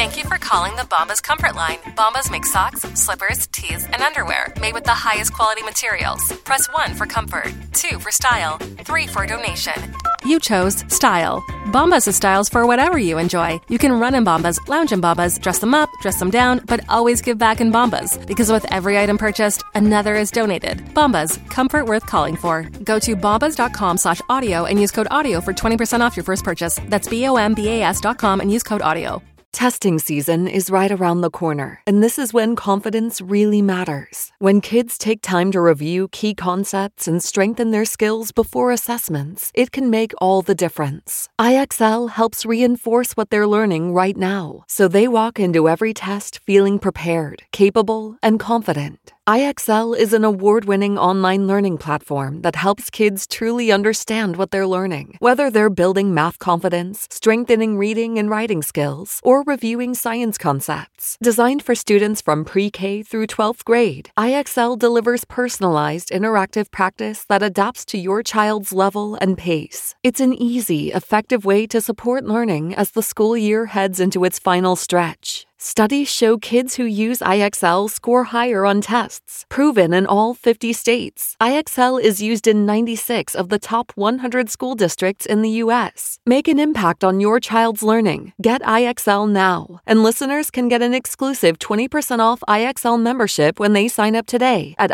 Thank you for calling the Bombas Comfort Line. Bombas make socks, slippers, tees, and underwear made with the highest quality materials. Press 1 for comfort, 2 for style, 3 for donation. You chose style. Bombas has styles for whatever you enjoy. You can run in Bombas, lounge in Bombas, dress them up, dress them down, but always give back in Bombas. Because with every item purchased, another is donated. Bombas, comfort worth calling for. Go to bombas.com/audio and use code AUDIO for 20% off your first purchase. That's BOMBAS.com and use code AUDIO. Testing season is right around the corner, and this is when confidence really matters. When kids take time to review key concepts and strengthen their skills before assessments, it can make all the difference. IXL helps reinforce what they're learning right now, so they walk into every test feeling prepared, capable, and confident. IXL is an award-winning online learning platform that helps kids truly understand what they're learning. Whether they're building math confidence, strengthening reading and writing skills, or reviewing science concepts. Designed for students from pre-K through 12th grade, IXL delivers personalized, interactive practice that adapts to your child's level and pace. It's an easy, effective way to support learning as the school year heads into its final stretch. Studies show kids who use IXL score higher on tests, proven in all 50 states. IXL is used in 96 of the top 100 school districts in the U.S. Make an impact on your child's learning. Get IXL now. And listeners can get an exclusive 20% off IXL membership when they sign up today at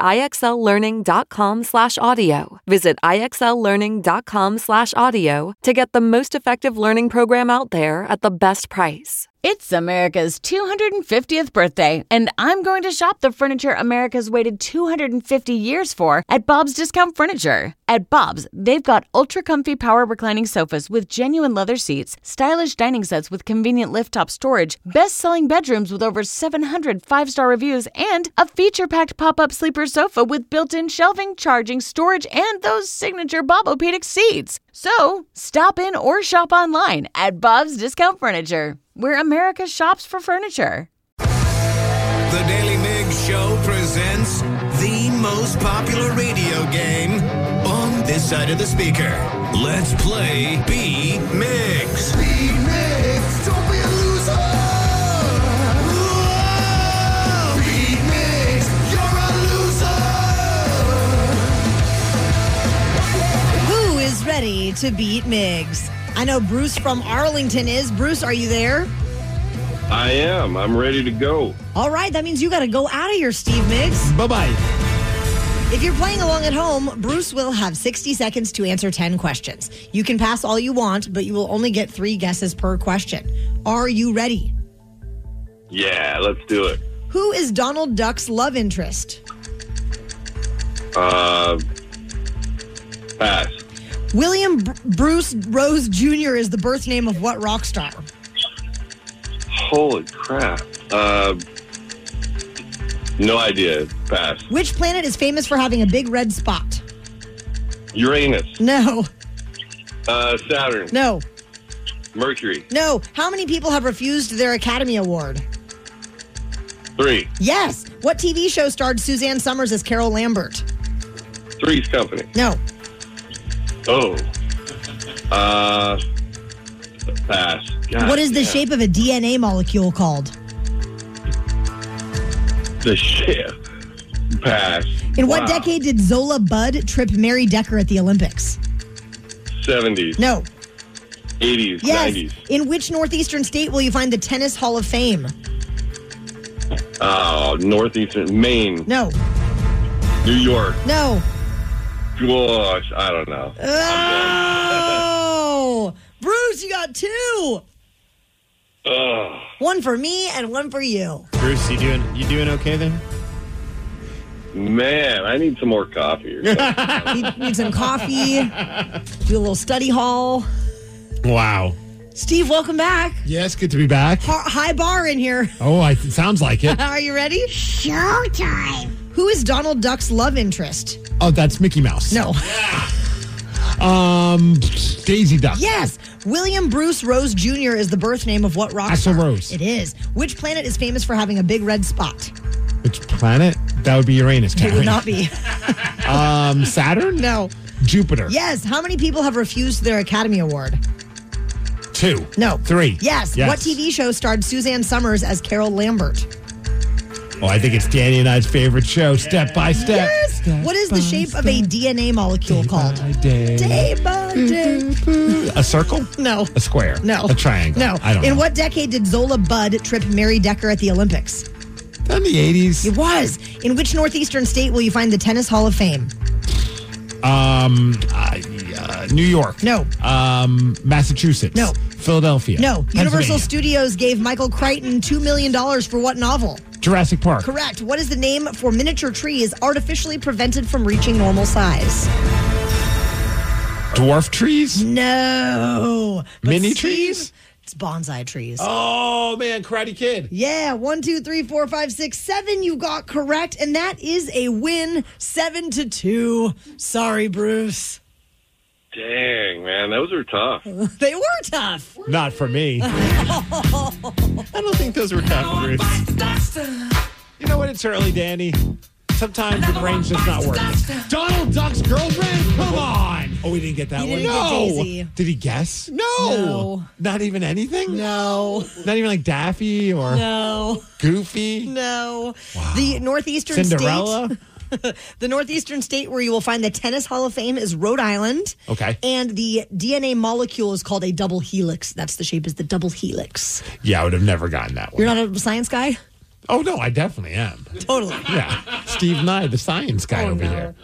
IXLlearning.com/audio. Visit IXLlearning.com/audio to get the most effective learning program out there at the best price. It's America's 250th birthday, and I'm going to shop the furniture America's waited 250 years for at Bob's Discount Furniture. At Bob's, they've got ultra-comfy power reclining sofas with genuine leather seats, stylish dining sets with convenient lift-top storage, best-selling bedrooms with over 700 five-star reviews, and a feature-packed pop-up sleeper sofa with built-in shelving, charging, storage, and those signature Bob-O-Pedic seats. So, stop in or shop online at Bob's Discount Furniture, where America shops for furniture. The Daily Migs Show presents the most popular radio game on this side of the speaker. Let's play Beat Migs. Beat Migs, don't be a loser. Whoa! Beat Migs, you're a loser. Who is ready to beat Migs? I know Bruce from Arlington is. Bruce, are you there? I am. I'm ready to go. All right, that means you got to go out of here, Steve Migs. Bye-bye. If you're playing along at home, Bruce will have 60 seconds to answer 10 questions. You can pass all you want, but you will only get 3 guesses per question. Are you ready? Yeah, let's do it. Who is Donald Duck's love interest? Pass. William Bruce Rose Jr. is the birth name of what rock star? Holy crap. No idea. Pass. Which planet is famous for having a big red spot? Uranus. No. Saturn. No. Mercury. No. How many people have refused their Academy Award? 3. Yes. What TV show starred Suzanne Summers as Carol Lambert? Three's Company. No. Oh. Pass. God, what is the shape of a DNA molecule called? The shape. Pass. In what decade did Zola Budd trip Mary Decker at the Olympics? 70s. No. 80s. Yes. 90s. In which northeastern state will you find the Tennis Hall of Fame? Oh, northeastern. Maine. No. New York. No. Gosh, I don't know. Oh! Bruce, you got 2. Ugh. One for me and one for you. Bruce, you doing okay then? Man, I need some more coffee or something. Need some coffee. Do a little study hall. Wow. Steve, welcome back. Yes, good to be back. High bar in here. Oh, it sounds like it. Are you ready? Showtime. Who is Donald Duck's love interest? Oh, that's Mickey Mouse. No. Daisy Duck. Yes. William Bruce Rose Jr. is the birth name of what rock Axl star? Rose. It is. Which planet is famous for having a big red spot? Which planet? That would be Uranus. It would not be. Saturn? No. Jupiter. Yes. How many people have refused their Academy Award? 2. No. 3. Yes. What TV show starred Suzanne Summers as Carol Lambert? Oh, I think it's Danny and I's favorite show, Step by Step. Yes. What is the shape of a DNA molecule called? Day by day. A circle? No. A square? No. A triangle? No. I don't know. In what decade did Zola Budd trip Mary Decker at the Olympics? In the 80s. It was. In which northeastern state will you find the Tennis Hall of Fame? New York. No. Massachusetts. No. Philadelphia. No. Universal Pennsylvania. Studios gave Michael Crichton $2 million for what novel? Jurassic Park. Correct. What is the name for miniature trees artificially prevented from reaching normal size? Dwarf trees? No. But Mini Steve, trees? It's bonsai trees. Oh, man. Karate Kid. Yeah. 1, 2, 3, 4, 5, 6, 7. You got correct. And that is a win, 7-2. Sorry, Bruce. Dang, man, those are tough. They were tough. Not for me. I don't think those were tough, Bruce. You know what? It's early, Danny. Sometimes your brain's just not working. Donald Duck's girlfriend? Come on. Oh, we didn't get that He one? didn't get Daisy. Did he guess? No. Not even anything? No. Not even like Daffy or No. Goofy? No. Wow. The northeastern Cinderella? state. The northeastern state where you will find the Tennis Hall of Fame is Rhode Island. Okay. And the DNA molecule is called a double helix. That's the shape is the double helix. Yeah, I would have never gotten that one. You're not a science guy? Oh, no, I definitely am. Totally. Yeah. Steve Nye, the science guy over here.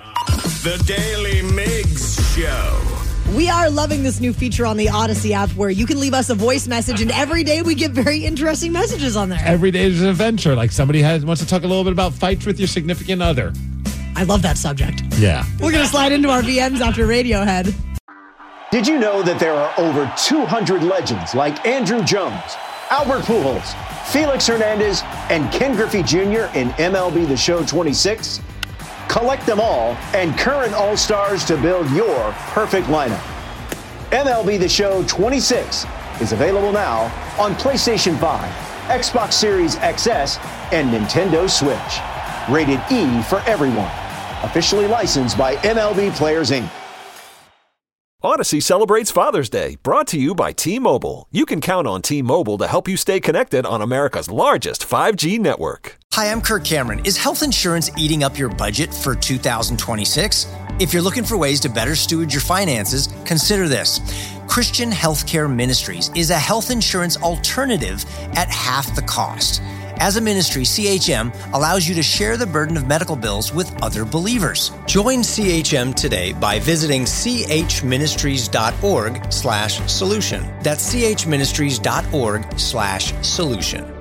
The Daily Migs Show. We are loving this new feature on the Odyssey app where you can leave us a voice message, and every day we get very interesting messages on there. Every day is an adventure. Like somebody wants to talk a little bit about fights with your significant other. I love that subject. Yeah. We're going to slide into our VMs after Radiohead. Did you know that there are over 200 legends like Andrew Jones, Albert Pujols, Felix Hernandez, and Ken Griffey Jr. in MLB The Show 26? Collect them all and current All-Stars to build your perfect lineup. MLB The Show 26 is available now on PlayStation 5, Xbox Series XS, and Nintendo Switch. Rated E for everyone. Officially licensed by MLB Players, Inc. Odyssey celebrates Father's Day, brought to you by T-Mobile. You can count on T-Mobile to help you stay connected on America's largest 5G network. Hi, I'm Kirk Cameron. Is health insurance eating up your budget for 2026? If you're looking for ways to better steward your finances, consider this. Christian Healthcare Ministries is a health insurance alternative at half the cost. As a ministry, CHM allows you to share the burden of medical bills with other believers. Join CHM today by visiting chministries.org/solution. That's chministries.org/solution.